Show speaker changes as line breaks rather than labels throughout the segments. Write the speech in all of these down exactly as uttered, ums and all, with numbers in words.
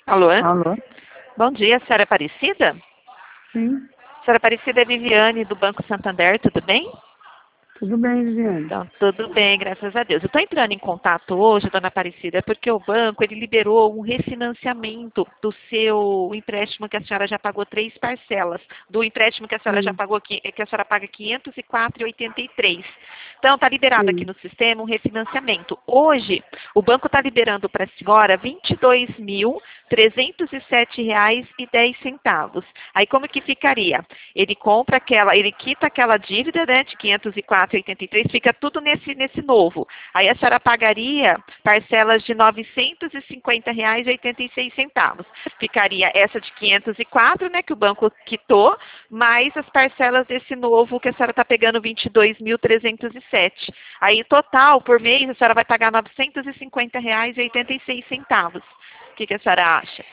Alô?
Alô?
Bom dia, senhora Aparecida?
Sim,
Senhora Aparecida é Viviane, do Banco Santander, tudo bem?
tudo bem, Viviane.
Então, tudo bem, graças a Deus. Eu estou entrando em contato hoje, dona Aparecida, porque o banco ele liberou um refinanciamento do seu empréstimo que a senhora já pagou três parcelas, do empréstimo que a senhora já
Sim,
pagou, que que a senhora paga quinhentos e quatro reais e oitenta e três centavos. Então, está liberado aqui
sim.
no sistema um refinanciamento. Hoje, o banco está liberando para a senhora vinte e dois mil trezentos e sete reais e dez centavos. Aí, como que ficaria? Ele compra aquela, ele quita aquela dívida, né, de quinhentos e quatro reais e oitenta e três centavos, fica tudo nesse, nesse novo. Aí a senhora pagaria parcelas de novecentos e cinquenta reais e oitenta e seis centavos. Ficaria essa de quinhentos e quatro, né, que o banco quitou, mais as parcelas desse novo que a senhora está pegando vinte e dois mil trezentos e sete. Aí, total, por mês, a senhora vai pagar novecentos e cinquenta reais e oitenta e seis centavos. O que, que a senhora acha?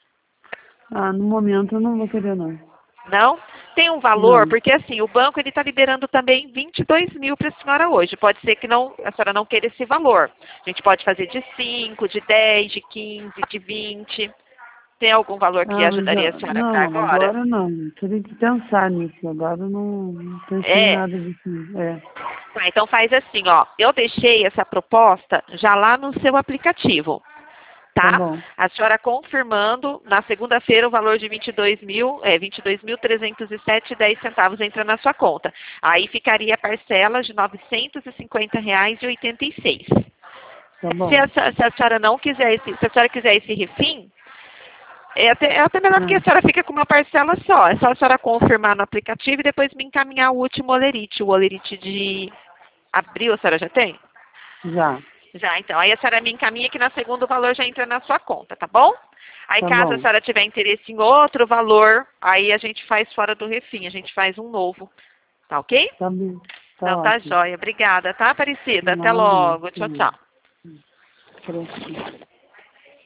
Ah, no momento eu não vou querer, não.
Não? Tem um valor,
Não.
porque assim, o banco ele está liberando também vinte e dois mil para a senhora hoje. Pode ser que não, a senhora não queira esse valor. A gente pode fazer de cinco, de dez, de quinze, de vinte. Tem algum valor que
Ah, mas
ajudaria a
ah,
senhora para
não,
agora?
agora não. Teria que pensar nisso. Agora eu não, não pensei em
É.
nada disso. Não. É,
Tá, então faz assim, ó. Eu deixei essa proposta já lá no seu aplicativo.
tá
Tá?
bom.
A senhora confirmando, na segunda-feira, o valor de vinte e dois mil, é, vinte e dois mil trezentos e sete reais e dez centavos entra na sua conta. Aí ficaria a parcela de novecentos e cinquenta reais e oitenta e seis centavos.
Tá
Se
bom.
a, se a senhora não quiser esse, se a senhora quiser esse refim, é até, é até melhor porque a
Ah,
senhora fica com uma parcela só. É só a senhora confirmar no aplicativo e depois me encaminhar o último olerite. O olerite de abril, a senhora já tem?
já.
Já, então. Aí a senhora me encaminha que na segunda o valor já entra na sua conta, tá bom? Aí
Tá
caso a
bom.
senhora tiver interesse em outro valor, aí a gente faz fora do refim, a gente faz um novo. Tá ok?
Tá bem. Tá
Então tá
ótimo.
jóia. Obrigada, tá, Aparecida? Até
Nada.
logo. Tchau,
Hum.
tchau.
Pronto.